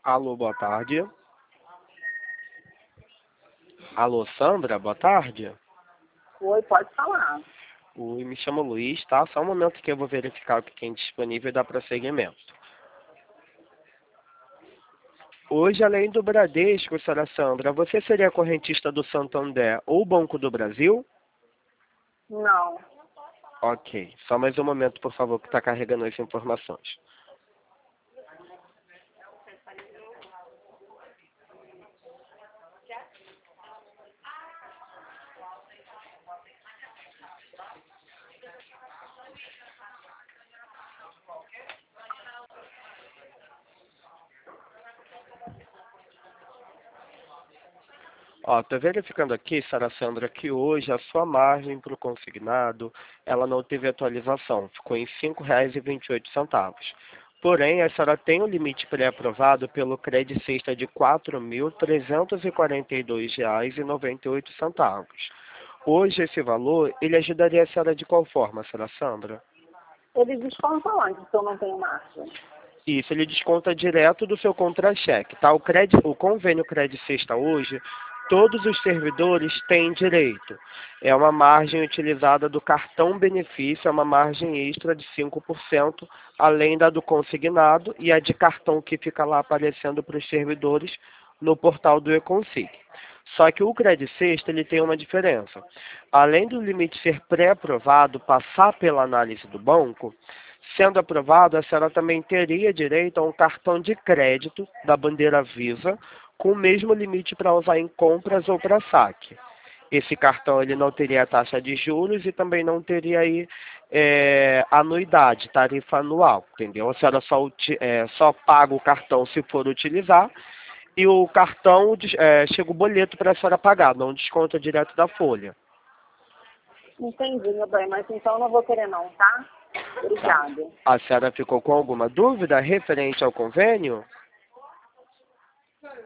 Alô, boa tarde. Alô, Sandra, boa tarde. Oi, pode falar. Oi, me chamo Luiz, tá? Só um momento que eu vou verificar o que tem disponível e dar prosseguimento. Hoje, além do Bradesco, senhora Sandra, você seria correntista do Santander ou Banco do Brasil? Não. Ok. Só mais um momento, por favor, que está carregando as informações. Ó, tô verificando aqui, senhora Sandra, que hoje a sua margem para o consignado, ela não teve atualização, ficou em R$ 5,28. Porém, a senhora tem um limite pré-aprovado pelo Credit Sexta de R$ 4.342,98. Hoje, esse valor, ele ajudaria a senhora de qual forma, senhora Sandra? Eles descontam onde se eu não tenho margem? Isso, ele desconta direto do seu contra-cheque, tá? O convênio Credit Sexta hoje, todos os servidores têm direito. É uma margem utilizada do cartão benefício, é uma margem extra de 5%, além da do consignado e a de cartão que fica lá aparecendo para os servidores no portal do Econsig. Só que o Credit Sexta, ele tem uma diferença. Além do limite ser pré-aprovado, passar pela análise do banco, sendo aprovado, a senhora também teria direito a um cartão de crédito da bandeira Visa, com o mesmo limite para usar em compras ou para saque. Esse cartão ele não teria taxa de juros e também não teria aí anuidade, tarifa anual, entendeu? A senhora só paga o cartão se for utilizar e o cartão chega o boleto para a senhora pagar, não desconta direto da folha. Entendi, meu bem, mas então eu não vou querer não, tá? Obrigada. A senhora ficou com alguma dúvida referente ao convênio?